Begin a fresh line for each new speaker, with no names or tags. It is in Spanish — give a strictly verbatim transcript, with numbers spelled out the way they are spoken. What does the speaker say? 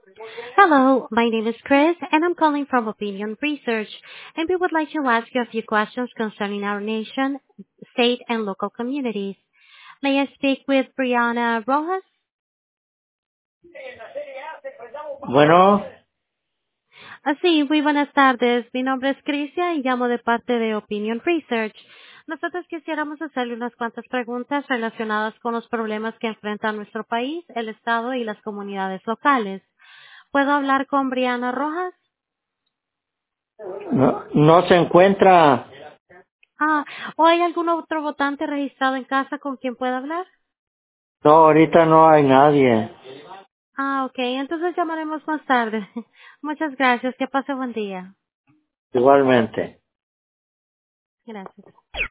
Hello, my name is Chris, and I'm calling from Opinion Research, and we would like to ask you a few questions concerning our nation, state, and local communities. May I speak with Brianna Rojas?
Bueno,
Ah, sí, muy buenas tardes. Mi nombre es Crisia y llamo de parte de Opinion Research. Nosotros quisiéramos hacerle unas cuantas preguntas relacionadas con los problemas que enfrenta nuestro país, el Estado y las comunidades locales. ¿Puedo hablar con Brianna Rojas?
no, no se encuentra.
Ah, ¿o hay algún otro votante registrado en casa con quien pueda hablar?
No, ahorita no hay nadie.
Ah, ok, entonces llamaremos más tarde. Muchas gracias, que pase buen día.
Igualmente.
Gracias.